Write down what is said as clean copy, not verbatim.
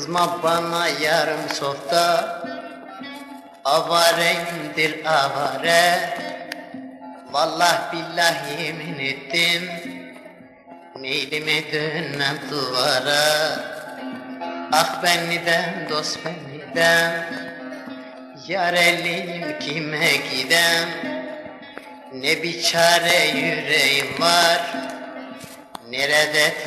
Kızma bana yarım softa, avareyimdir avare. Vallah billah yemin ettim, meylime dönmem duvara. Ah ben nidem, dost ben nidem, yar ellim kime gidem. Ne bir çare yüreğim var, nerede